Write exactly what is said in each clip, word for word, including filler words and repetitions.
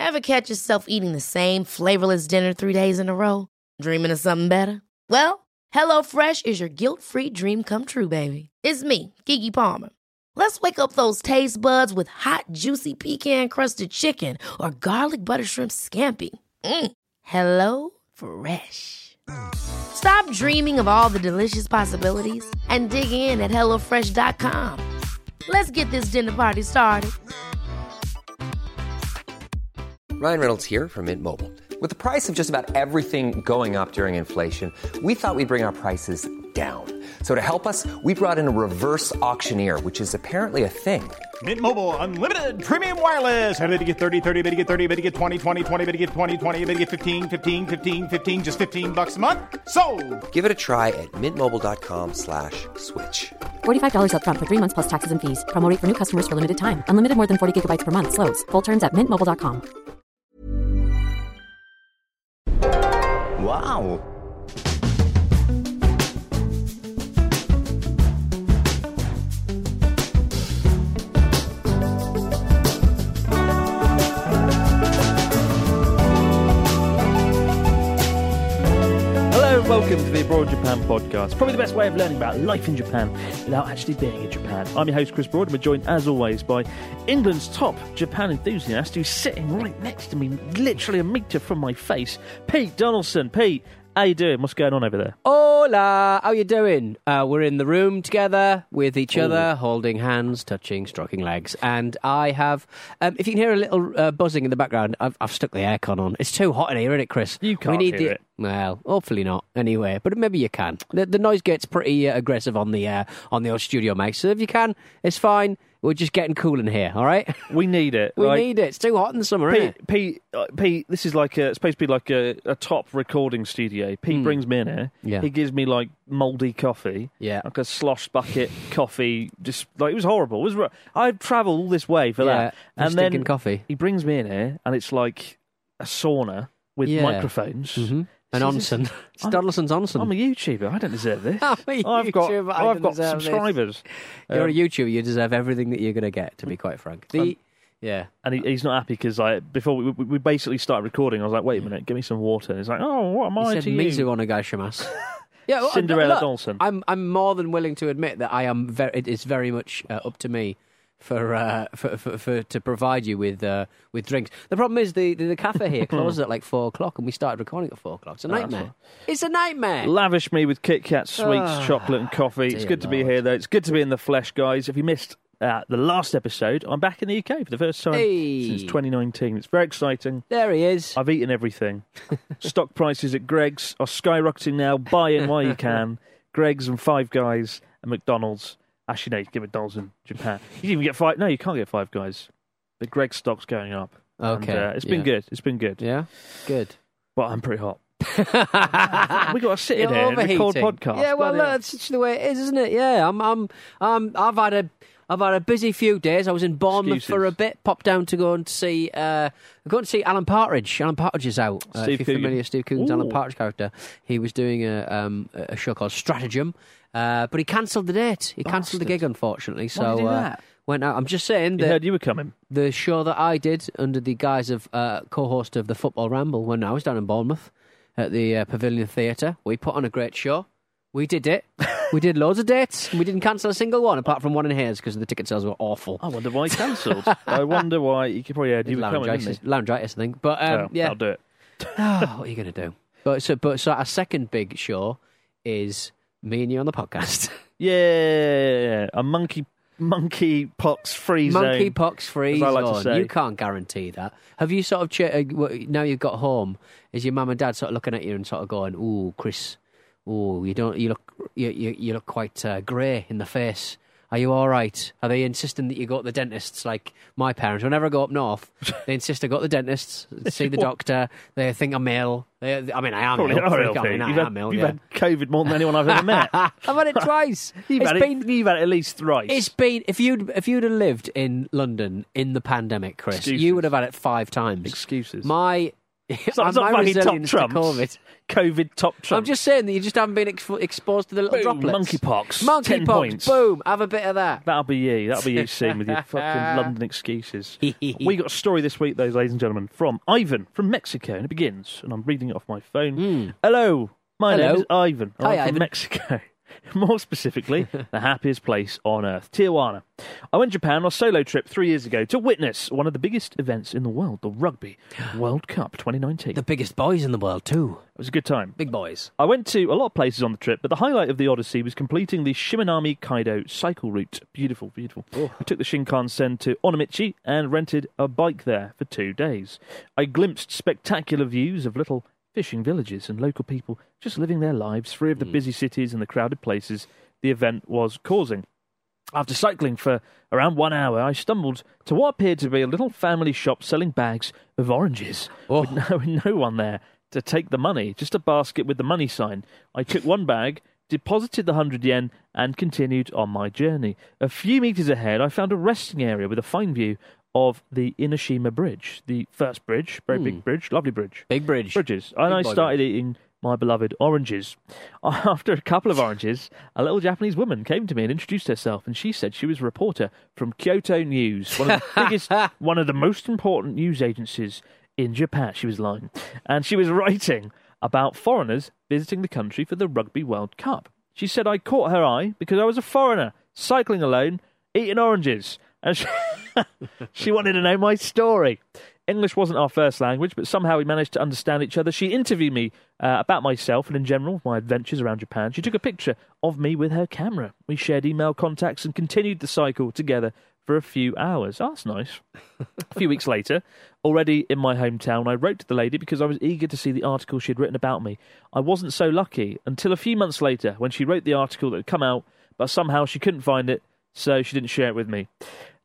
Ever catch yourself eating the same flavorless dinner three days in a row? Dreaming of something better? Well, HelloFresh is your guilt-free dream come true, baby. It's me, Keke Palmer. Let's wake up those taste buds with hot, juicy pecan-crusted chicken or garlic butter shrimp scampi. Mm. Hello Fresh. Stop dreaming of all the delicious possibilities and dig in at hello fresh dot com. Let's get this dinner party started. Ryan Reynolds here from Mint Mobile. With the price of just about everything going up during inflation, we thought we'd bring our prices down. So to help us, we brought in a reverse auctioneer, which is apparently a thing. Mint Mobile Unlimited Premium Wireless. How to get thirty, thirty, how to get thirty, how to get twenty, twenty, twenty, how to get twenty, twenty, how to get fifteen, fifteen, fifteen, fifteen, just fifteen bucks a month? Sold! Give it a try at mintmobile.com slash switch. forty-five dollars up front for three months plus taxes and fees. Promo rate for new customers for limited time. Unlimited more than forty gigabytes per month. Slows full terms at mint mobile dot com. Wow. Welcome to the Abroad Japan podcast. Probably the best way of learning about life in Japan without actually being in Japan. I'm your host, Chris Broad, and we're joined, as always, by England's top Japan enthusiast who's sitting right next to me, literally a metre from my face, Pete Donaldson. Pete, how you doing? What's going on over there? Hola, how you doing? Uh, we're in the room together with each other, Ooh. holding hands, touching, stroking legs, and I have, um, if you can hear a little uh, buzzing in the background, I've, I've stuck the aircon on. It's too hot in here, isn't it, Chris? You can't we need hear the, it. Well, hopefully not, anyway, but maybe you can. The, the noise gets pretty uh, aggressive on the, uh, on the old studio mic, so if you can, it's fine. We're just getting cool in here, all right? We need it. We like, need it. It's too hot in the summer, Pete, isn't it? Pete, uh, Pete, this is like a, it's supposed to be like a, a top recording studio. Pete mm. brings me in here. Yeah. He gives me like mouldy coffee. Yeah. Like a slosh bucket coffee. Just like it was horrible. It was. I'd travelled all this way for yeah, that, and then coffee. He brings me in here, and it's like a sauna with yeah. microphones. Mm-hmm. An onsen. It's Donaldson's onsen. I'm a YouTuber. I don't deserve this. I'm a I've got, YouTuber. I I've got deserve subscribers. This. You're um, a YouTuber. You deserve everything that you're going to get, to be quite frank. The, um, yeah. And he, he's not happy because like, before we, we basically started recording, I was like, wait a minute, give me some water. And he's like, oh, what am he I said, to you? Mizu onegaishimasu. Yeah, well, Cinderella look, Dawson. I'm, I'm more than willing to admit that I am. Very, it is very much uh, up to me for, uh, for, for for to provide you with uh, with drinks. The problem is the, the, the cafe here closes at like four o'clock, and we started recording at four o'clock. It's a nightmare. Oh, it's a nightmare. Lavish me with Kit Kat sweets, oh, chocolate, and coffee. It's good to Lord. be here, though. It's good to be in the flesh, guys. If you missed uh, the last episode, I'm back in the U K for the first time hey. since twenty nineteen. It's very exciting. There he is. I've eaten everything. Stock prices at Greggs are skyrocketing now. Buy in while you can. Greggs and Five Guys and McDonald's. Actually, no, you can get McDonald's in Japan. You can even get five. No, you can't get Five Guys. But Greg's stock's going up. Okay, and, uh, it's been yeah. good. It's been good. Yeah, good. But I'm pretty hot. We got to sit in You're here and record overheating. podcast. Yeah, well, Bloody look, hell. that's just the way it is, isn't it? Yeah, I'm, I'm, um, I've had a, I've had a busy few days. I was in Bournemouth Excuses. for a bit. Popped down to go and see, uh, going to see Alan Partridge. Alan Partridge is out. Uh, Steve if you're Coogan. familiar, Steve Coogan's Ooh. Alan Partridge character. He was doing a, um, a show called Stratagem, uh, but he cancelled the date. He cancelled the Bastard. gig, unfortunately. So Why did he do uh, that? went out. I'm just saying You that heard you were coming. the show that I did under the guise of uh, co-host of the Football Ramble when I was down in Bournemouth at the uh, Pavilion Theatre, we put on a great show. We did it. We did loads of dates. We didn't cancel a single one, apart from one in Hayes, because the ticket sales were awful. I wonder why he cancelled. I wonder why. You could probably heard you were coming, didn't Laryngitis, you? laryngitis, I think. But um, Oh, yeah, I'll do it. oh, what are you going to do? But so, but so our second big show is me and you on the podcast. Yeah, a monkey monkey pox free zone. Monkey pox free as I like to zone. say. You can't guarantee that. Have you sort of ch- uh, now you've got home? Is your mum and dad sort of looking at you and sort of going, "Ooh, Chris, ooh, you don't, you look, you you, you look quite uh, grey in the face. Are you all right?" Are they insisting that you go to the dentist like my parents? Whenever I go up north, they insist I go to the dentist, see the doctor. They think I'm ill. They, I mean, I am Probably ill. are ill, I mean, Pete. I You've, am had, ill. you've Yeah. had COVID more than anyone I've ever met. I've had it twice. You've, It's had been. it, you've had it at least thrice. It's been if you'd if you'd have lived in London in the pandemic, Chris, Excuses. you would have had it five times. Excuses. My It's not, it's My not fucking top resilience to trumps. COVID. COVID top trumps. I'm just saying that you just haven't been ex- exposed to the little Boom, droplets. monkeypox. ten Monkeypox. points. Boom. Have a bit of that. That'll be you. That'll be you soon with your fucking London excuses. We got a story this week, though, ladies and gentlemen, from Ivan from Mexico, and it begins, and I'm reading it off my phone. Mm. Hello, my Hello. name is Ivan. I'm Hi, from Ivan. Mexico. More specifically, the happiest place on earth, Tijuana. I went to Japan on a solo trip three years ago to witness one of the biggest events in the world, the Rugby World Cup twenty nineteen. The biggest boys in the world, too. It was a good time. Big boys. I went to a lot of places on the trip, but the highlight of the Odyssey was completing the Shimanami Kaido cycle route. Beautiful, beautiful. I took the Shinkansen to Onomichi and rented a bike there for two days. I glimpsed spectacular views of little fishing villages and local people just living their lives free of the busy cities and the crowded places the event was causing. After cycling for around one hour, I stumbled to what appeared to be a little family shop selling bags of oranges, Oh. with, no, with no one there to take the money, just a basket with the money sign. I took one bag, deposited the one hundred yen, and continued on my journey. A few metres ahead, I found a resting area with a fine view of the Inoshima Bridge, the first bridge, very big bridge, lovely bridge. Big bridge. Bridges. And Big I boy started eating my beloved oranges. After a couple of oranges, a little Japanese woman came to me and introduced herself, and she said she was a reporter from Kyoto News, one of the biggest, one of the most important news agencies in Japan. She was lying. And she was writing about foreigners visiting the country for the Rugby World Cup. She said I caught her eye because I was a foreigner, cycling alone, eating oranges. And she, she wanted to know my story. English wasn't our first language, but somehow we managed to understand each other. She interviewed me uh, about myself and in general, my adventures around Japan. She took a picture of me with her camera. We shared email contacts and continued the cycle together for a few hours. Oh, that's nice. A few weeks later, already in my hometown, I wrote to the lady because I was eager to see the article she had written about me. I wasn't so lucky until a few months later when she wrote the article that had come out, but somehow she couldn't find it, so she didn't share it with me.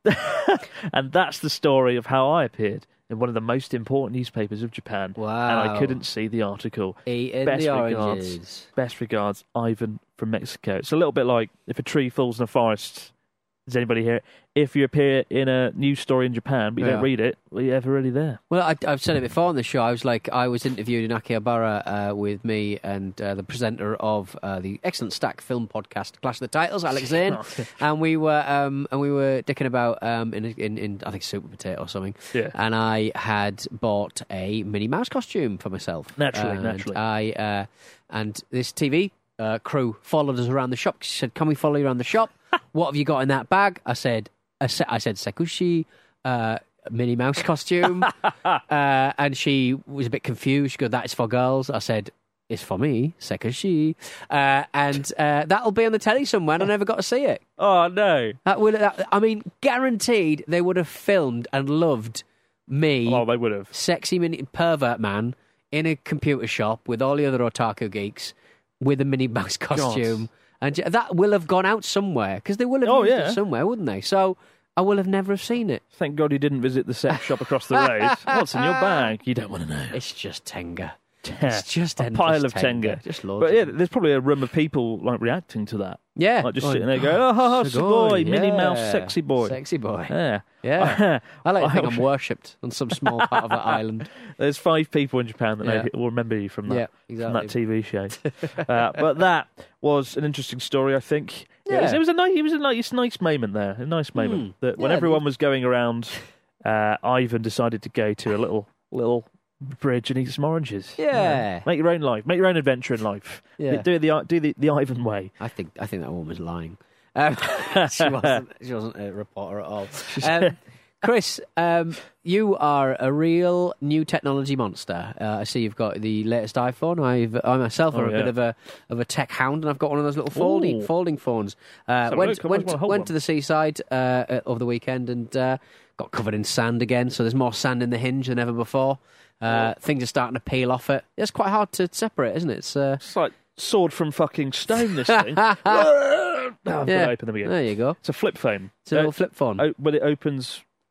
And that's the story of how I appeared in one of the most important newspapers of Japan. Wow. And I couldn't see the article. Eating Best the regards, oranges. best regards, Ivan from Mexico. It's a little bit like if a tree falls in a forest. Does anybody hear it? If you appear in a news story in Japan, but you Yeah. don't read it, well, you're ever really there. Well, I, I've said it before on the show. I was like, I was interviewed in Akihabara uh, with me and uh, the presenter of uh, the excellent Stack film podcast, Clash of the Titles, Alex Zane, and we were um, and we were dicking about um, in, in in I think Super Potato or something. Yeah. And I had bought a Minnie Mouse costume for myself. Naturally, and naturally. I uh, and this T V uh, crew followed us around the shop. She said, "Can we follow you around the shop? What have you got in that bag?" I said, I said, I said Sekushi, uh, Minnie Mouse costume. uh, and she was a bit confused. She goes, "That is for girls." I said, "It's for me, Sekushi." Uh, and uh, that'll be on the telly somewhere, and I never got to see it. Oh, no. That would, that, I mean, guaranteed they would have filmed and loved me, Oh, they would have. sexy mini pervert man, in a computer shop with all the other otaku geeks with a Minnie Mouse costume. And that will have gone out somewhere, because they will have Oh, used yeah. it somewhere, wouldn't they? So I will have never have seen it. Thank God you didn't visit the sex shop across the road. What's in your bag? You don't want to know. It's just Tenga. Yeah, It's just a endless pile of Tenga. Tenga. Just loads But of yeah, them. there's probably a room of people like reacting to that. Yeah. Like just Oh, sitting there going, "Oh, ha, ha, Sugoi, Minnie yeah. Mouse, sexy boy." Sexy boy. Yeah. Yeah. I like to think I- I'm worshipped on some small part of that island. There's five people in Japan that Yeah. know, will remember you from that, Yeah, from that exactly. T V show. uh, but that was an interesting story, I think. It, was, Yeah. it was a nice, it was a nice, nice moment there. A nice moment Hmm. that when Yeah, everyone was going around, uh, Ivan decided to go to a little little bridge and eat some oranges. Yeah. Make your own life. Make your own adventure in life. Yeah. Do it the do the, the Ivan way. I think I think that woman was lying. Um, she wasn't. She wasn't a reporter at all. Um, Chris, um, you are a real new technology monster. Uh, I see you've got the latest iPhone. I've, I myself are Oh, a yeah. bit of a of a tech hound, and I've got one of those little folding Ooh. folding phones. Uh, have a went look. I went always wanna hold went one. to the seaside uh, uh, over the weekend and uh, got covered in sand again. So there's more sand in the hinge than ever before. Uh, things are starting to peel off it. It's quite hard to separate, isn't it? It's uh, It's like sword from fucking stone. This thing. oh, I've got yeah. to open them again. There you go. It's a flip phone. It's a little Uh, flip phone. Oh, but it opens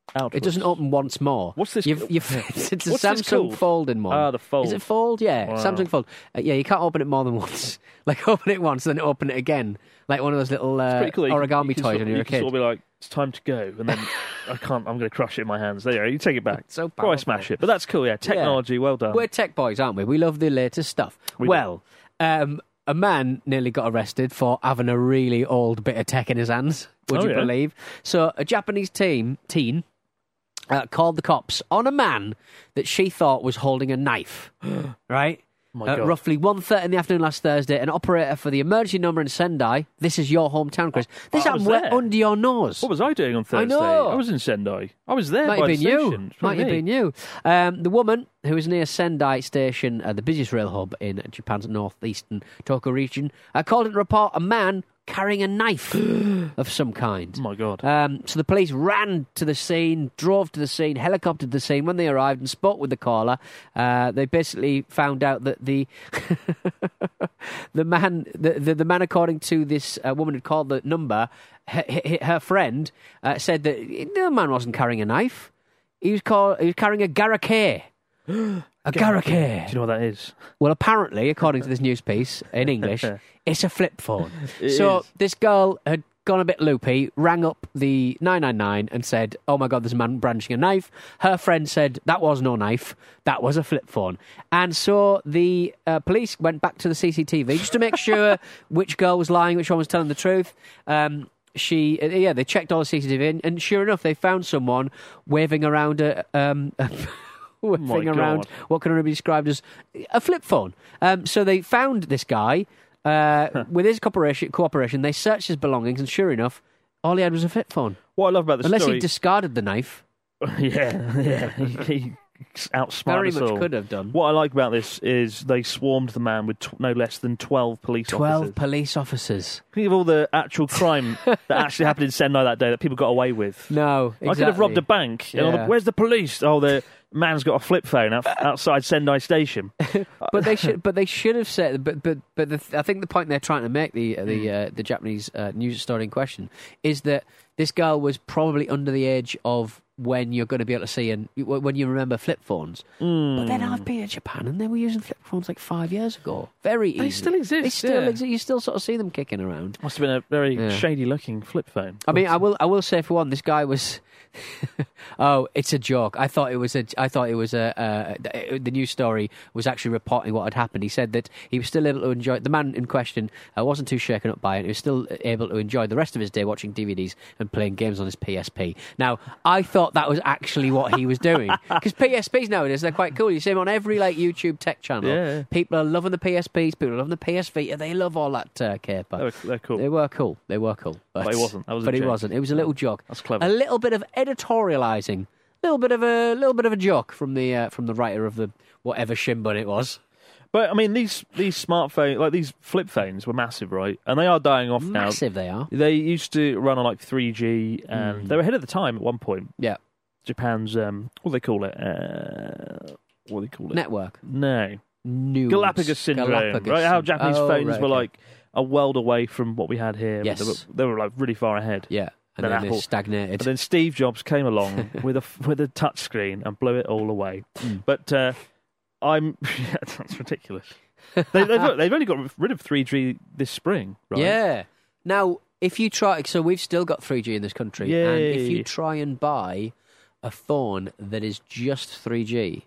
Outwards. It doesn't open once more. What's this? You've, you've, it's it's a What's this Samsung called? Folding one. Ah, the Fold. Is it Fold? Yeah, Wow. Samsung Fold. Uh, yeah, you can't open it more than once. Like, open it once, then open it again. Like one of those little uh, Pretty cool. You can- origami you can toys sort, when you you're a can kid. sort of be like, it's time to go, and then I can't. I'm going to crush it in my hands. There you go. You take it back. So Before I powerful. smash it. But that's cool. Yeah, technology. Well done. We're tech boys, aren't we? We love the latest stuff. We do. well, um, a man nearly got arrested for having a really old bit of tech in his hands. Would Oh, you yeah? believe? So, a Japanese team teen uh, called the cops on a man that she thought was holding a knife. Right. My At God. roughly one thirty in the afternoon last Thursday, an operator for the emergency number in Sendai. This is your hometown, Chris. This I was happened there. under your nose. What was I doing on Thursday? know. I was in Sendai. I was there Might by have the been you. station. It's Might have me. been you. Um, the woman who was near Sendai Station, uh, the busiest rail hub in Japan's northeastern Tokyo region, uh, called in to report a man carrying a knife of some kind. Oh my God. Um, so the police ran to the scene, drove to the scene, helicoptered to the scene. When they arrived and spoke with the caller, uh, they basically found out that the the man, the, the the man, according to this uh, woman who called the number, her, her friend uh, said that the man wasn't carrying a knife. He was call, he was carrying a garake. A garake. Do you know what that is? Well, apparently, according to this news piece in English, it's a flip phone. It so is. this girl had gone a bit loopy, rang up the nine nine nine and said, oh my God, there's a man brandishing a knife. Her friend said, that was no knife, that was a flip phone. And so the uh, police went back to the C C T V just to make sure which girl was lying, which one was telling the truth. Um, she, uh, yeah, they checked all the C C T V, and, and sure enough, they found someone waving around a... Um, a waving My around God. what can only be described as a flip phone. Um, so they found this guy uh, with his cooperation. Cooperation. They searched his belongings, and sure enough, all he had was a flip phone. What I love about the Unless story... he discarded the knife, yeah, yeah. He, he outsmarted very us much all. could have done. What I like about this is they swarmed the man with t- no less than twelve police Twelve officers. police officers. Think of all the actual crime that actually happened in Sendai that day that people got away with. No, exactly. I could have robbed a bank. And all the, Yeah. where's the police? Oh, the man's got a flip phone out, outside Sendai Station. But they should. But they should have said. But but but the, I think the point they're trying to make, the the Hmm. uh, the Japanese uh, news story in question, is that this girl was probably under the age of when you're going to be able to see and when you remember flip phones. But then I've been in Japan and they were using flip phones like five years ago. Very easy. They still exist, They still yeah. exist. You still sort of see them kicking around. Must have been a very Yeah. shady-looking flip phone. I mean, I will. I will say for one, this guy was. oh, it's a joke. I thought it was a. I thought it was a. Uh, the news story was actually reporting what had happened. He said that he was still able to enjoy. The man in question uh, wasn't too shaken up by it. He was still able to enjoy the rest of his day watching D V Ds and playing games on his P S P. Now, I thought that was actually what he was doing because P S Ps nowadays they're quite cool. You see them on every like YouTube tech channel. Yeah. People are loving the P S Ps. People are loving the P S Vita. They love all that uh, caper. They're, they're cool. They were cool. They were cool. But it wasn't. That was a but it joke. wasn't. It was a little joke. That's clever. A little bit of editorialising. A little bit of a little bit of a joke from the uh, from the writer of the whatever shimbun it was. But I mean, these these smartphones, like these flip phones, were massive, right? And they are dying off now. Massive they are. They used to run on like three G, and they were ahead of the time at one point. Yeah. Japan's um, what do they call it? Uh, what do they call it? Network. No, News. Galapagos syndrome. Galapagos Right? How syndrome. Japanese Oh, phones right, were okay. like a world away from what we had here. Yes. They were, they were like really far ahead. Yeah. And Then then, they Apple- stagnated. But then Steve Jobs came along with a with a touch screen and blew it all away. But uh, I'm that's ridiculous. they, they've, they've only got rid of three G this spring, right? Yeah. Now, if you try, so we've still got three G in this country, and if Yay. you try and buy a phone that is just three G,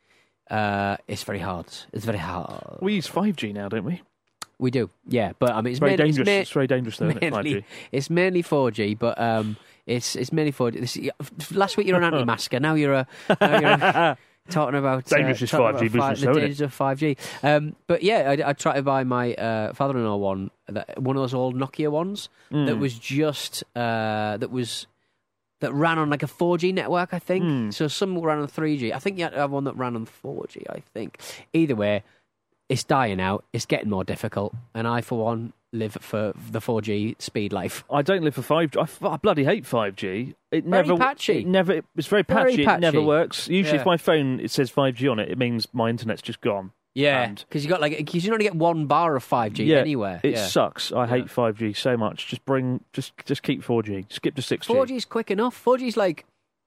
uh, it's very hard. It's very hard. We use five G now, don't we? We do, yeah. But I mean, it's, It's very mainly, dangerous. It's, ma- It's very dangerous, though, isn't it, mainly, five G? it's mainly four G, but um, it's it's mainly four G. This, last week you were an anti-masker. Now you're a. Now you're a talking about Dangerous uh, is talking five G about fi- business, the though, isn't it? dangers of five G. Um, but yeah, I, I tried to buy my uh, father-in-law one, that, one of those old Nokia ones Hmm. that was just uh, that was that ran on like a four G network, I think. Hmm. So some ran on three G. I think you had to have one that ran on four G. I think. Either way, it's dying out. It's getting more difficult, and I, for one, live for the four G speed life. I don't live for five G. I, f- I bloody hate five G. It Very never, patchy. It never. It's very Very patchy. patchy. It never works. Usually, Yeah. if my phone it says five G on it, it means my internet's just gone. Yeah, And- because you got like because you only get one bar of five G yeah, anywhere. It yeah. sucks. I hate five G so much. Just bring, just just keep four G. Skip to six G. four G is quick enough. four G is like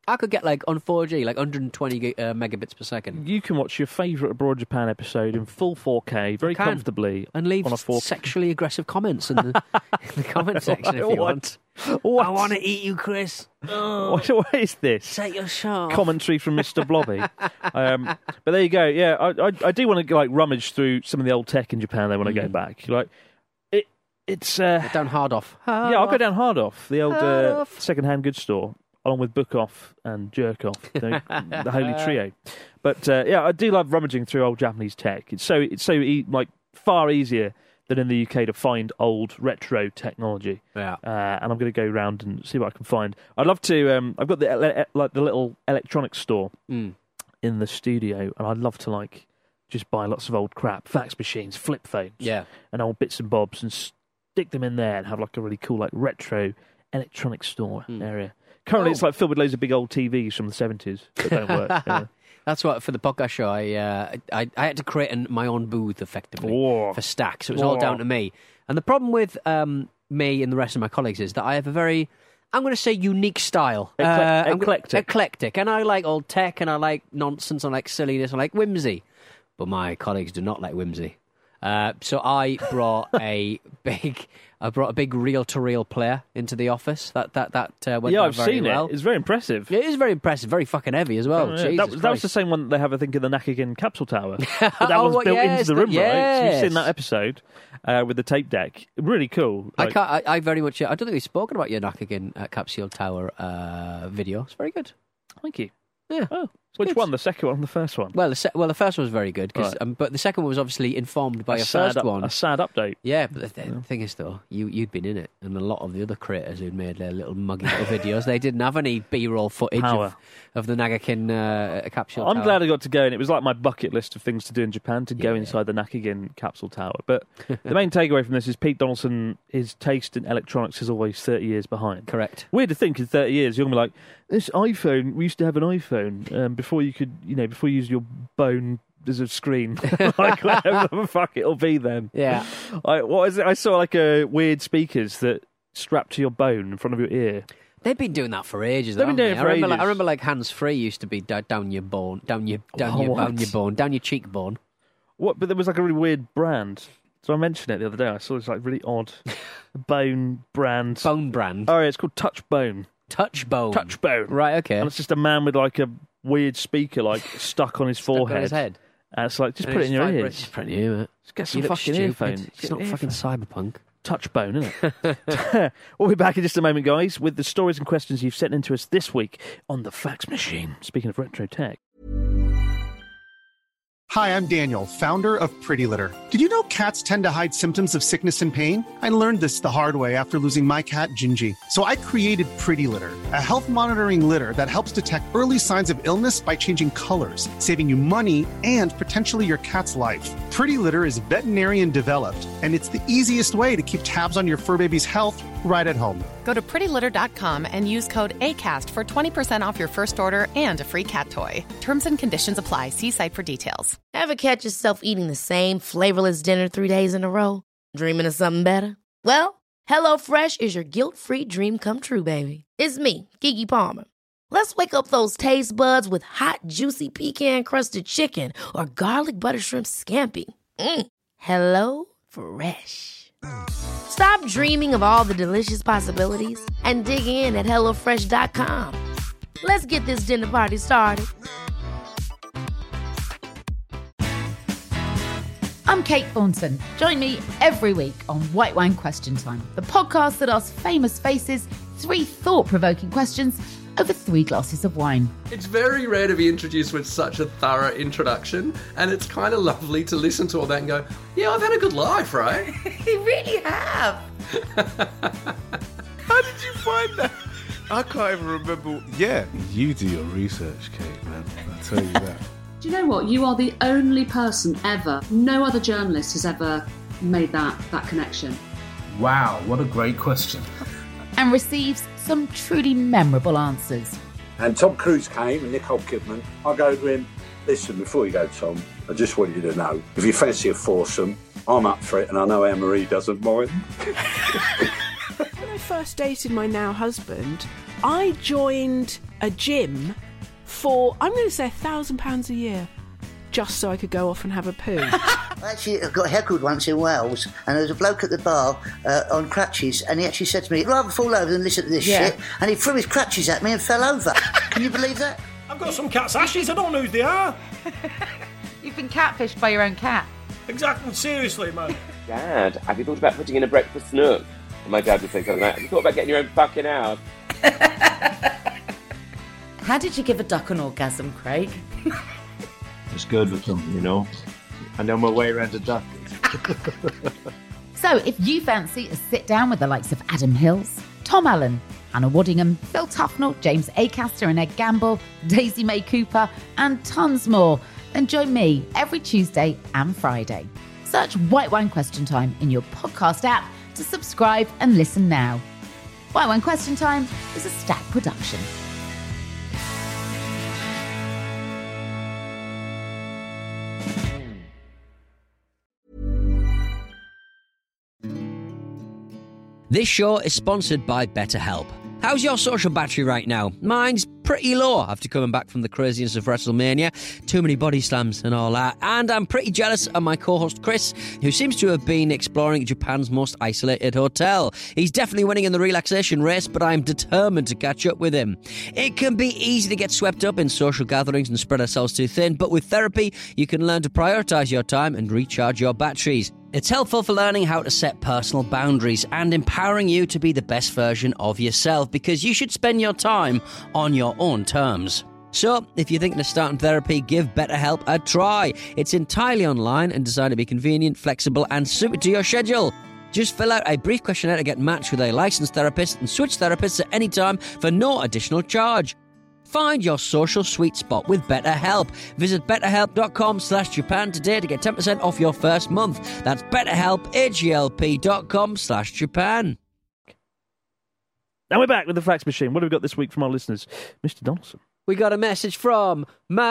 I could get like on four G, like one hundred twenty gig, uh, megabits per second. You can watch your favourite Abroad Japan episode in full four K, very can. comfortably, And leave on a four K. sexually aggressive comments in the, in the comment section if you What? want. What? I want to eat you, Chris. Oh, What, what is this? set your shaft. Commentary from Mister Blobby. um, but there you go. Yeah, I, I, I do want to like rummage through some of the old tech in Japan. Then when I go back, like it, it's uh, Down hard off. yeah, I'll go down hard off the old Hard uh, off. second-hand goods store, along with Book Off and Jerk Off, you know, the holy trio. But uh, yeah, I do love rummaging through old Japanese tech. It's so it's so e- like far easier than in the U K to find old retro technology. Yeah. Uh, and I'm going to go round and see what I can find. I'd love to. Um, I've got the ele- like the little electronics store Mm. in the studio, and I'd love to like just buy lots of old crap, fax machines, flip phones, Yeah. and old bits and bobs, and stick them in there and have like a really cool like retro electronics store Mm. area. Currently, Oh. it's like filled with loads of big old T Vs from the seventies that don't work. Yeah. That's what, for the podcast show, I, uh, I I had to create an, my own booth, effectively, Whoa. for stacks. It was all Whoa. down to me. And the problem with um, me and the rest of my colleagues is that I have a very, I'm going to say, unique style. Ecle- Uh, I'm go- eclectic. Eclectic. And I like old tech, and I like nonsense, I like silliness, I like whimsy. But my colleagues do not like whimsy. Uh, so I brought a big, I brought a big reel-to-reel player into the office. That that that uh, went Yeah, down I've very seen well. it. It's very impressive. It is very impressive, very fucking heavy as well. Oh, yeah. Jesus that, was, that was the Christ. same one that they have, I think, in the Nakagin capsule tower. But that Oh, one's well, built yes, into the room, the- right? So you've yes. seen that episode uh, with the tape deck. Really cool. I Like, can't. I, I very much. I don't think we've spoken about your Nakagin uh, Capsule Tower uh, video. It's very good. Thank you. Yeah. Oh, which good. one? The second one or the first one? Well, the se- well, the first one was very good, 'cause, Right. um, but the second one was obviously informed by a your sad first up- one. A sad update. Yeah, but the, th- the thing is, though, you you'd been in it, and a lot of the other creators who'd made their little muggy little videos, they didn't have any B-roll footage Power. of, of the Nagakin uh, Capsule I'm Tower. glad I got to go, and it was like my bucket list of things to do in Japan to go Yeah. inside the Nakagin capsule tower. But the main takeaway from this is Pete Donaldson, his taste in electronics is always thirty years behind. Correct. Weird to think in thirty years you're going to be like, this iPhone, we used to have an iPhone um, before you could, you know, before you use your bone as a screen. Like, whatever the fuck it'll be then. Yeah. I, what is it? I saw like a weird speakers that strap to your bone in front of your ear. They've been doing that for ages. They've been haven't doing they? it for I remember, ages. Like, I remember, like hands free used to be d- down your bone, down your down Oh, your what? down your bone, down your cheekbone. What? But there was like a really weird brand. So I mentioned it the other day. I saw this like really odd bone brand. Bone brand, Oh, yeah, it's called Touch Bone. touch bone, Touch Bone. Right. Okay. And it's just a man with like a weird speaker like stuck on his Stuck on forehead. his head. And it's like, just And put it in it's your vibrates. ears. Just put it in your ear, mate. Just get some You look fucking stupid. earphones. It's Get not an fucking earphone. cyberpunk. Touch Bone, isn't it? We'll be back in just a moment, guys, with the stories and questions you've sent in to us this week on the fax machine. Speaking of retro tech. Hi, I'm Daniel, founder of Pretty Litter. Did you know cats tend to hide symptoms of sickness and pain? I learned this the hard way after losing my cat, Gingy. So I created Pretty Litter, a health monitoring litter that helps detect early signs of illness by changing colors, saving you money and potentially your cat's life. Pretty Litter is veterinarian developed, and it's the easiest way to keep tabs on your fur baby's health right at home. Go to pretty litter dot com and use code ACAST for twenty percent off your first order and a free cat toy. Terms and conditions apply. See site for details. Ever catch yourself eating the same flavorless dinner three days in a row? Dreaming of something better? Well, HelloFresh is your guilt-free dream come true, baby. It's me, Keke Palmer. Let's wake up those taste buds with hot, juicy pecan-crusted chicken or garlic butter shrimp scampi. Mm. Hello Fresh. Stop dreaming of all the delicious possibilities and dig in at hello fresh dot com. Let's get this dinner party started. I'm Kate Thornton. Join me every week on White Wine Question Time, the podcast that asks famous faces three thought-provoking questions over three glasses of wine. It's very rare to be introduced with such a thorough introduction, and it's kind of lovely to listen to all that and go, yeah, I've had a good life, right? You really have. How did you find that? I can't even remember. Yeah, you do your research, Kate, man. I tell you that. Do you know what? You are the only person ever, no other journalist has ever made that, that connection. Wow, what a great question. And receives some truly memorable answers. And Tom Cruise came and Nicole Kidman. I go to him, listen, before you go, Tom, I just want you to know, if you fancy a foursome, I'm up for it, and I know Anne-Marie doesn't mind. When I first dated my now husband, I joined a gym for, I'm going to say, a thousand pounds a year, just so I could go off and have a poo. I actually got heckled once in Wales, and there was a bloke at the bar uh, on crutches, and he actually said to me, "I'd rather fall over than listen to this Yeah. shit," and he threw his crutches at me and fell over. Can you believe that? I've got some cat's ashes, I don't know who they are. You've been catfished by your own cat. Exactly, seriously, man. Dad, have you thought about putting in a breakfast nook? And my dad would say something like, have you thought about getting your own fucking house? How did you give a duck an orgasm, Craig? It's good with them, you know. I know my way around a duck. So if you fancy a sit down with the likes of Adam Hills, Tom Allen, Anna Waddingham, Phil Tufnell, James Acaster and Ed Gamble, Daisy May Cooper, and tons more, then join me every Tuesday and Friday. Search White Wine Question Time in your podcast app to subscribe and listen now. White Wine Question Time is a Stack production. This show is sponsored by BetterHelp. How's your social battery right now? Mine's pretty low after coming back from the craziness of WrestleMania. Too many body slams and all that. And I'm pretty jealous of my co-host Chris, who seems to have been exploring Japan's most isolated hotel. He's definitely winning in the relaxation race, but I'm determined to catch up with him. It can be easy to get swept up in social gatherings and spread ourselves too thin, but with therapy, you can learn to prioritise your time and recharge your batteries. It's helpful for learning how to set personal boundaries and empowering you to be the best version of yourself, because you should spend your time on your own terms. So, if you're thinking of starting therapy, give BetterHelp a try. It's entirely online and designed to be convenient, flexible and suited to your schedule. Just fill out a brief questionnaire to get matched with a licensed therapist and switch therapists at any time for no additional charge. Find your social sweet spot with BetterHelp. Visit betterhelp.com slash Japan today to get ten percent off your first month. That's betterhelp, H-E-L-P dot com slash Japan. And we're back with the fax machine. What have we got this week from our listeners? Mister Donaldson. We got a message from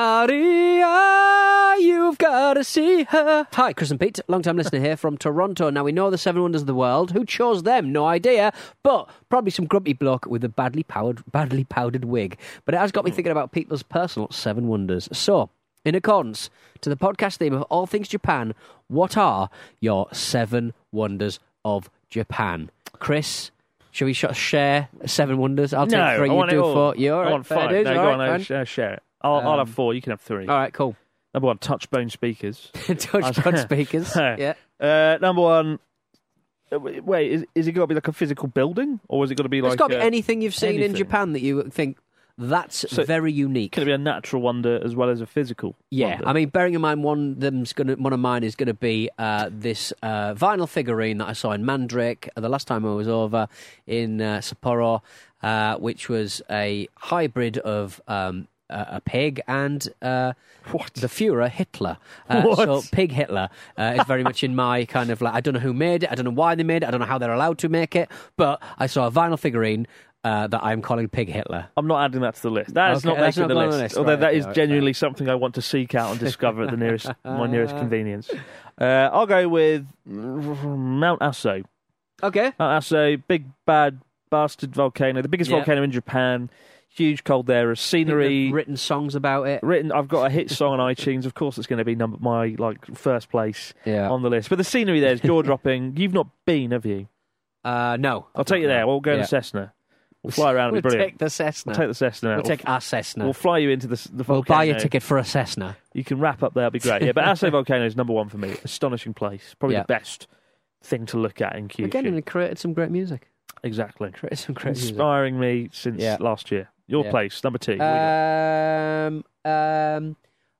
Maria. You've got to see her. Hi, Chris and Pete. Long-time listener here from Toronto. Now, we know the Seven Wonders of the World. Who chose them? No idea. But probably some grumpy bloke with a badly powdered, badly powdered wig. But it has got me thinking about people's personal Seven Wonders. So, in accordance to the podcast theme of All Things Japan, what are your Seven Wonders of Japan? Chris, shall we share Seven Wonders? I'll take no, three, I you want do it all. four. You're I right, want fair five. dues, No, all go right, on, fine. I'll sh- share it. I'll, Um, I'll have four, you can have three. All right, cool. Number one, touchbone speakers. Touchbone speakers, yeah. Uh, number one, uh, wait, is, is it got to be like a physical building? Or is it got to be like... It's got to uh, be anything you've seen in anything? Japan that you think, that's So- very unique. Can it be a natural wonder as well as a physical Yeah, wonder? I mean, bearing in mind one of them's gonna, one of mine is going to be uh, this uh, vinyl figurine that I saw in Mandrake the last time I was over in uh, Sapporo, uh, which was a hybrid of um, a, a pig and uh, the Führer Hitler. Uh, What? So Pig Hitler uh, is very much in my kind of like, I don't know who made it, I don't know why they made it, I don't know how they're allowed to make it, but I saw a vinyl figurine Uh, that I'm calling Pig Hitler. I'm not adding that to the list. That is Okay, not that's making not the on list. the list. Although Right, that okay, is all right, genuinely something I want to seek out and discover at the nearest my nearest convenience. Uh, I'll go with Mount Aso. Okay. Mount Aso, big bad bastard volcano, the biggest Yeah. volcano in Japan. Huge cold there, scenery. They've written songs about it. Written. I've got a hit song on iTunes. Of course, it's going to be number my like first place Yeah. on the list. But the scenery there is jaw dropping. You've not been, have you? Uh, no. I'll take you there. We'll go in Yeah. a Cessna. We'll fly around. It'll be We'll brilliant. take the Cessna. We'll take the Cessna. We'll We'll take f- our Cessna. We'll fly you into the, the volcano. We'll buy you a ticket for a Cessna. You can wrap up there. That'd be great. Yeah, but Aso Volcano is number one for me. Astonishing place. Probably Yeah. the best thing to look at in Kyushu. Again, and it created some great music. Exactly. Created some great music. Inspiring me since Yeah. last year. Your Yeah. place, number two. What do you got? Um, um,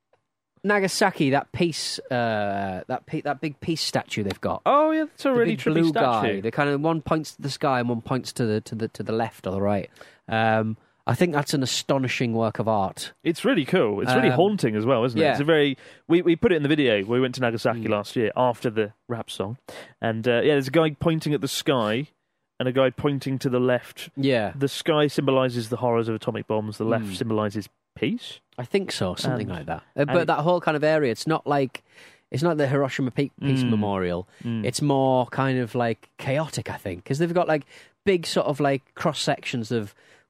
Nagasaki, that piece, uh, that pe- that big peace statue they've got. Oh yeah, it's a The really big trippy blue statue. guy. The kind of one points to the sky and one points to the to the to the left or the right. Um, I think that's an astonishing work of art. It's really cool. It's really Um, haunting as well, isn't it? yeah. It's a very. We, we put it in the video. We went to Nagasaki last year after the rap song, and uh, yeah, there's a guy pointing at the sky, and a guy pointing to the left. Yeah, The sky symbolises the horrors of atomic bombs. The left Mm. symbolises peace. I think so, something And- like that. Uh, and but it- that whole kind of area, it's not like it's not the Hiroshima Pe- Peace Mm. Memorial. Mm. It's more kind of like chaotic, I think, because they've got like big sort of like cross sections of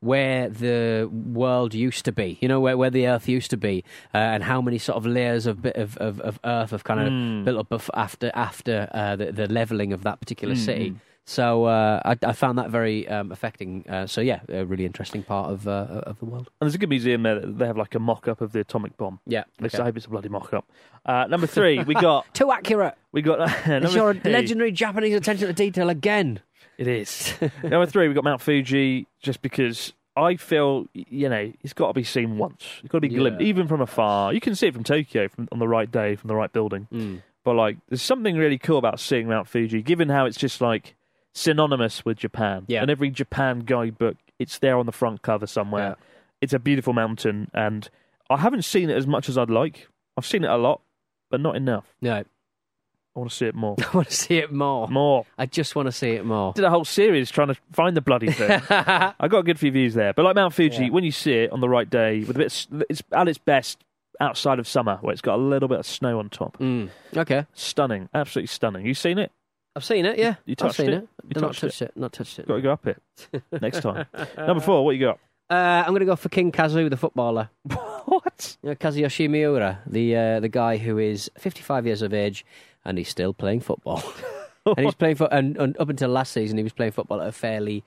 where the world used to be, you know, where, where the Earth used to be, uh, and how many sort of layers of bit of, of, of Earth have kind of Mm. built up bef- after after uh, the, the levelling of that particular Mm. city. So uh, I, I found that very um, affecting. Uh, so yeah, a really interesting part of uh, of the world. And there's a good museum there. That they have like a mock-up of the atomic bomb. Yeah, Which okay. I hope it's a bloody mock-up. Uh, number three, we got... Too accurate. We got... Uh, number It's your three. legendary Japanese attention to detail again. It is. Number three, we got Mount Fuji, just because I feel, you know, it's got to be seen once. It's got to be glimpsed, Yeah. even from afar. You can see it from Tokyo from, on the right day, from the right building. Mm. But, like, there's something really cool about seeing Mount Fuji, given how it's just, like, synonymous with Japan. Yeah. And every Japan guidebook, it's there on the front cover somewhere. Yeah. It's a beautiful mountain, and I haven't seen it as much as I'd like. I've seen it a lot, but not enough. No. I want to see it more. I want to see it more. More. I just want to see it more. Did a whole series trying to find the bloody thing. I got a good few views there. But like Mount Fuji, Yeah. when you see it on the right day, with a bit, of, it's at its best outside of summer, where it's got a little bit of snow on top. Mm. Okay. Stunning. Absolutely stunning. You seen it? I've seen it, yeah. You I've touched seen it? it. You not touched touched it. Not touched it. Got to go up it next time. Number four, what you got? Uh, I'm going to go for King Kazu, the footballer. What? You know, Kazuyoshi Miura, the uh, the guy who is fifty-five years of age and he's still playing football. and he's playing for, and, and up until last season, he was playing football at a fairly,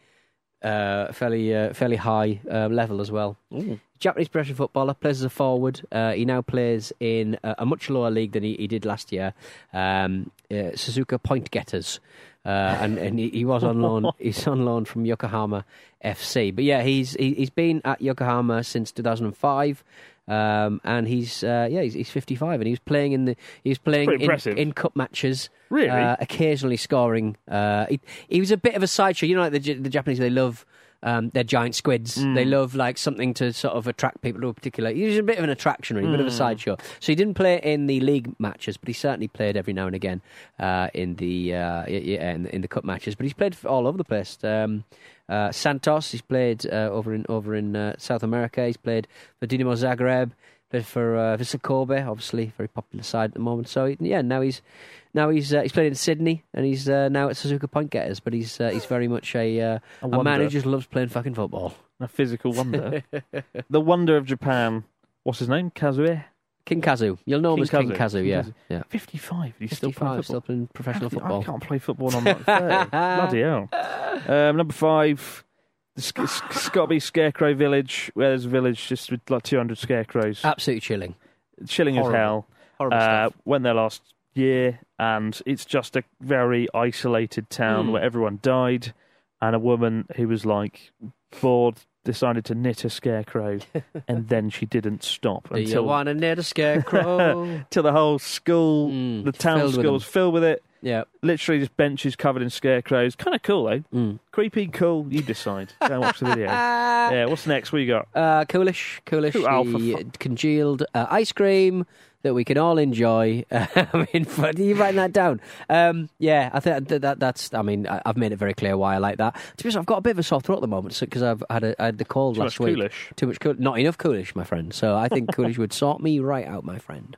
uh, fairly, uh, fairly high uh, level as well. Ooh. Japanese professional footballer, plays as a forward. Uh, he now plays in a, a much lower league than he, he did last year. Um, uh, Suzuka Point Getters. Uh, and and he, he was on loan. He's on loan from Yokohama F C. But yeah, he's he, he's been at Yokohama since two thousand five, um, and he's uh, yeah he's, he's fifty-five, and he was playing in the he was playing Pretty in, impressive. in cup matches. Really? Uh, occasionally scoring. Uh, he, he was a bit of a sideshow. You know, like the J- the Japanese, they love. Um, they're giant squids. Mm. They love like something to sort of attract people to a particular. He's a bit of an attraction, really, a bit of a Mm. sideshow. So he didn't play in the league matches, but he certainly played every now and again uh, in the uh, yeah, in, the- in the cup matches. But he's played all over the place. Um, uh, Santos, he's played uh, over in over in uh, South America. He's played for Dinamo Zagreb. Played for uh, Vissel Kobe, obviously very popular side at the moment. So yeah, now he's now he's uh, he's played in Sydney and he's uh, now at Suzuka Point Getters. But he's uh, he's very much a uh, A a, man wonder. who just loves playing fucking football. A physical wonder. The wonder of Japan. What's his name? Kazue? King Kazu, you'll know him as King Kazu. King Yeah, Kazu. yeah. fifty-five. He's still playing fifty-five, football. still playing professional I football. can't play football when I'm like thirty. Bloody hell. Um, number five. It's, it's, it's got to be Scarecrow Village, where there's a village just with like two hundred scarecrows. Absolutely chilling. Chilling Horrible. as hell. Horrible uh, stuff. Went there last year, and it's just a very isolated town Mm. where everyone died, and a woman who was like bored decided to knit a scarecrow, and then she didn't stop Do you until want to knit a scarecrow? till the whole school, the town filled with school was them. filled with it. Yeah. Literally just benches covered in scarecrows. Kind of cool, though. Mm. Creepy, cool. You decide. Go and watch the video. Yeah, what's next? What you got? Uh, coolish, coolish, Cool, oh, for the fu- congealed uh, ice cream that we can all enjoy. I mean, are you writing that down? Um, yeah, I think that, that that's. I mean, I- I've made it very clear why I like that. To be honest, I've got a bit of a sore throat at the moment because I've had a, I had the cold Too last much week. Coolish. Too much cool. Not enough coolish, my friend. So I think coolish would sort me right out, my friend.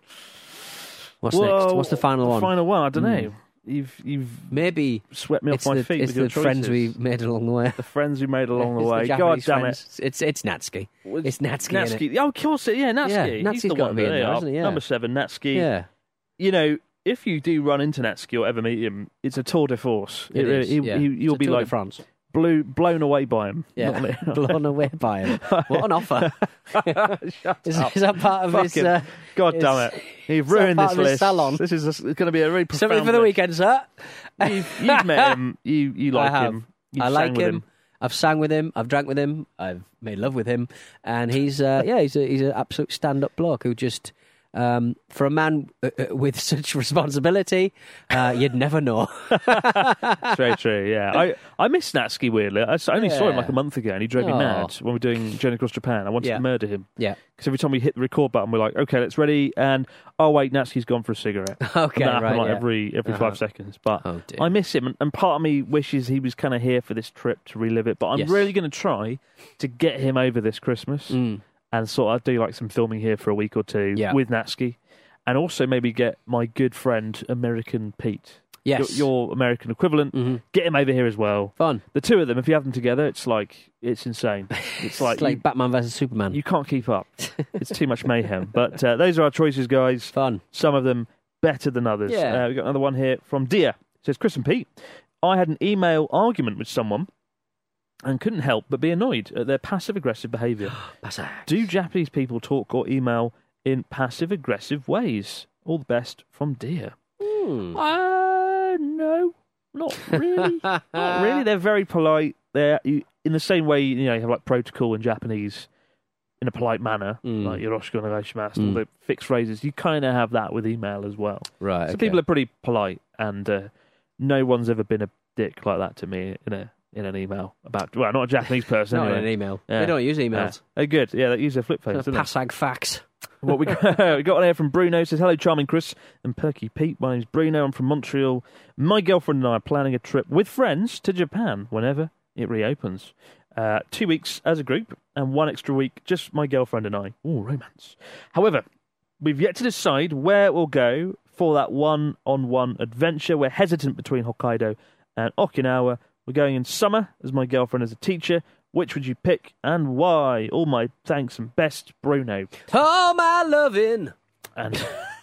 What's Whoa, next? What's the final one? Final one. I don't Mm. know. You've you've maybe swept me off it's my the, feet It's with your the friends we choices. made along the way. The friends we made along the It's way. God Japanese damn friends. it! It's it's Natsuki. It's Natsuki. innit? Natsuki. Oh, of course. it- Yeah, Natsuki. Yeah, He's Natsuki's the gotta one. be in There you there, are. hasn't he? Yeah. Number seven, Natsuki. Yeah. You know, if you do run into Natsuki or ever meet him, it's a tour de force. It really- is, he- yeah. he- It's you'll a be Tour de like France. blew, blown away by him. Yeah, Not- blown away by him. What an offer! Shut is, up. is that part of his? Fucking- Uh, God his- damn it! You've is that ruined part this of his list. salon? This is going to be a really profound Something for the list. weekend, sir. You've, you've met him. You you like I have. him. You've I like sang with him. I've sang with him. I've drank with him. I've made love with him, and he's uh, yeah, he's a, he's an absolute stand-up bloke who just. Um, for a man uh, uh, with such responsibility, uh, you'd never know. It's very true, yeah. I, I miss Natsuki, weirdly. I s- I only saw him Yeah. like a month ago and he drove me Oh. mad when we were doing Journey Across Japan. I wanted Yeah. to murder him. Yeah. Because every time we hit the record button, we're like, okay, let's ready. And, oh, wait, Natsuki's gone for a cigarette. Okay, And that happened right, like yeah. every, every Uh-huh. five seconds. But Oh, dear. I miss him. And, and part of me wishes he was kind of here for this trip to relive it. But I'm Yes. really going to try to get him over this Christmas Mm. and sort of do like some filming here for a week or two Yeah. with Natsuki. And also maybe get my good friend, American Pete. Yes. Your, your American equivalent. Mm-hmm. Get him over here as well. Fun. The two of them, if you have them together, it's like, it's insane. It's like, it's like you, Batman versus Superman. You can't keep up. It's too much mayhem. But uh, those are our choices, guys. Fun. Some of them better than others. Yeah. Uh, we've got another one here from Dia. It says, Chris and Pete, I had an email argument with someone and couldn't help but be annoyed at their passive-aggressive behaviour. Do Japanese people talk or email in passive-aggressive ways? All the best from Dia. Hmm. Uh, no, not really. Not really. They're very polite. They're you, in the same way, you know, you have like protocol in Japanese in a polite manner, Mm. like yoroshiku onegaishimasu, Mm. all the fixed phrases. You kind of have that with email as well. Right. So okay. people are pretty polite, and uh, no one's ever been a dick like that to me in a in an email about. Well, not a Japanese person. Not anyway. in an email. Yeah. They don't use emails. Yeah. They're good. Yeah, they use their flip phones. don't they? Passag fax. What we got, we got one here from Bruno. Says, hello, charming Chris and Perky Pete. My name's Bruno. I'm from Montreal. My girlfriend and I are planning a trip with friends to Japan whenever it reopens. Uh, two weeks as a group and one extra week, just my girlfriend and I. Ooh, romance. However, we've yet to decide where we'll go for that one-on-one adventure. We're hesitant between Hokkaido and Okinawa. We're going in summer, as my girlfriend is a teacher. Which would you pick and why? All my thanks and best, Bruno. Oh, my loving. And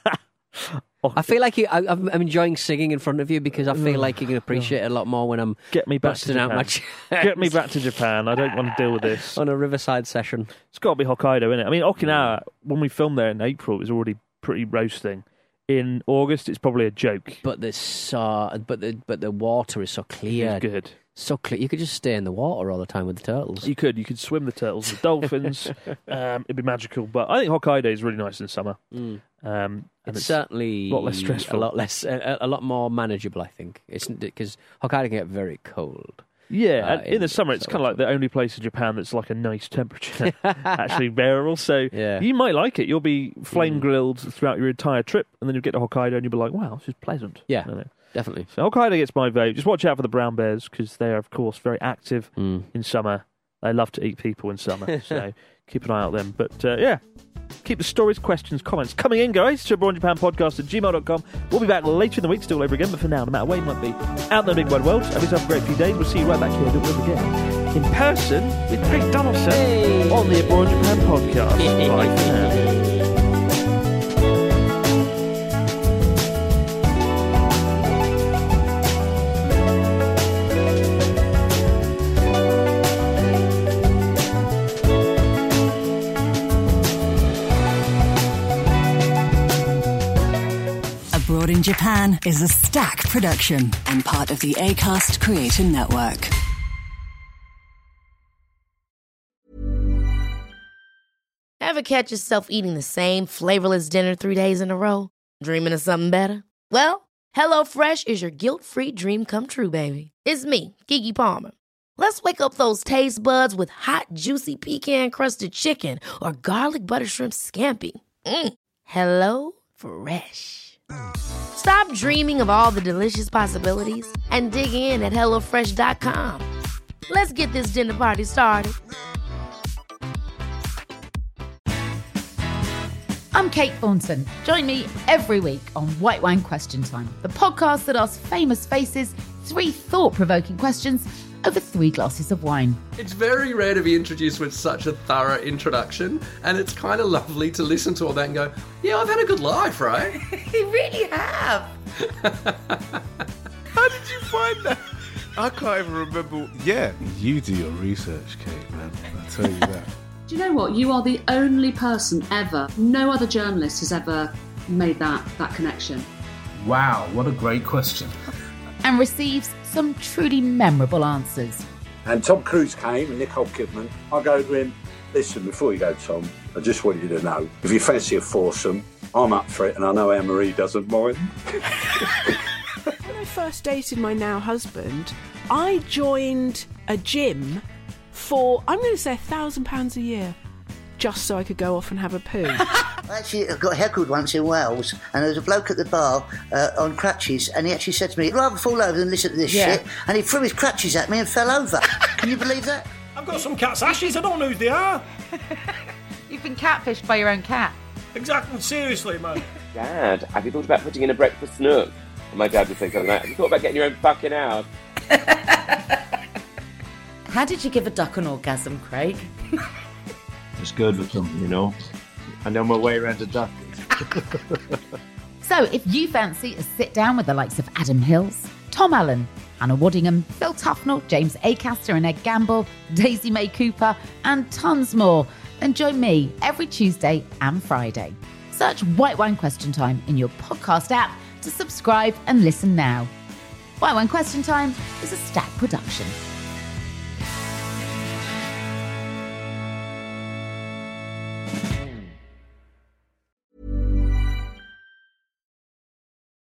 I feel like you, I, I'm I'm enjoying singing in front of you because I feel like you can appreciate it a lot more when I'm get me back to busting Japan. out my chest. Get me back to Japan. I don't want to deal with this. On a riverside session. It's got to be Hokkaido, innit? I mean, Okinawa, when we filmed there in April, it was already pretty roasting. In August, it's probably a joke. But the uh, but the but the water is so clear. It's good. So clear. You could just stay in the water all the time with the turtles. You could. You could swim the turtles, the dolphins. um, it'd be magical. But I think Hokkaido is really nice in summer. Mm. Um, and it's, it's certainly a lot less stressful. A lot less, a, a lot more manageable, I think. It's because Hokkaido can get very cold. Yeah, uh, and in, in the summer, it's kind of like the only place in Japan that's like a nice temperature, actually bearable. So yeah. you might like it. You'll be flame grilled throughout your entire trip, and then you'll get to Hokkaido and you'll be like, wow, this is pleasant. Yeah, you know? Definitely. So Hokkaido gets my vote. Just watch out for the brown bears because they are, of course, very active mm. in summer. They love to eat people in summer, so keep an eye out them. But uh, yeah, keep the stories, questions, comments coming in, guys, to Abroad in Japan Podcast at gmail dot com. We'll be back later in the week to do all over again, but for now, no matter where you might be out in the big wide world, have yourself a great few days. We'll see you right back here to do it again in person with Pete Donaldson hey. on the Abroad in Japan Podcast. Bye for now. Abroad in Japan is a Stack production and part of the Acast Creator Network. Ever catch yourself eating the same flavorless dinner three days in a row? Dreaming of something better? Well, HelloFresh is your guilt-free dream come true, baby. It's me, Keke Palmer. Let's wake up those taste buds with hot, juicy pecan-crusted chicken or garlic butter shrimp scampi. Mm. Hello Fresh. Stop dreaming of all the delicious possibilities and dig in at hello fresh dot com. Let's get this dinner party started. I'm Kate Thornton. Join me every week on White Wine Question Time, the podcast that asks famous faces three thought-provoking questions over three glasses of wine. It's very rare to be introduced with such a thorough introduction, and it's kind of lovely to listen to all that and go, yeah, I've had a good life, right? You really have. How did you find that? I can't even remember. Yeah, you do your research, Kate, man. I tell you that. Do you know what? You are the only person ever, no other journalist has ever made that, that connection. Wow, what a great question. And receives some truly memorable answers. And Tom Cruise came and Nicole Kidman. I go to him, listen, before you go, Tom, I just want you to know, if you fancy a foursome, I'm up for it, and I know Anne-Marie doesn't mind. When I first dated my now husband, I joined a gym for, I'm going to say, a thousand pounds a year, just so I could go off and have a poo. Actually, I got heckled once in Wales, and there was a bloke at the bar uh, on crutches, and he actually said to me, I'd rather fall over than listen to this Yeah. shit, and he threw his crutches at me and fell over. Can you believe that? I've got some cat's ashes, I don't know who they are. You've been catfished by your own cat. Exactly, seriously, man. Dad, have you thought about putting in a breakfast nook? And my dad would say something like, have you thought about getting your own fucking house? How did you give a duck an orgasm, Craig? It's good with them, you know. I know my way around a duck. So if you fancy a sit down with the likes of Adam Hills, Tom Allen, Hannah Waddingham, Phil Tufnell, James Acaster and Ed Gamble, Daisy May Cooper, and tons more, then join me every Tuesday and Friday. Search White Wine Question Time in your podcast app to subscribe and listen now. White Wine Question Time is a Stack production.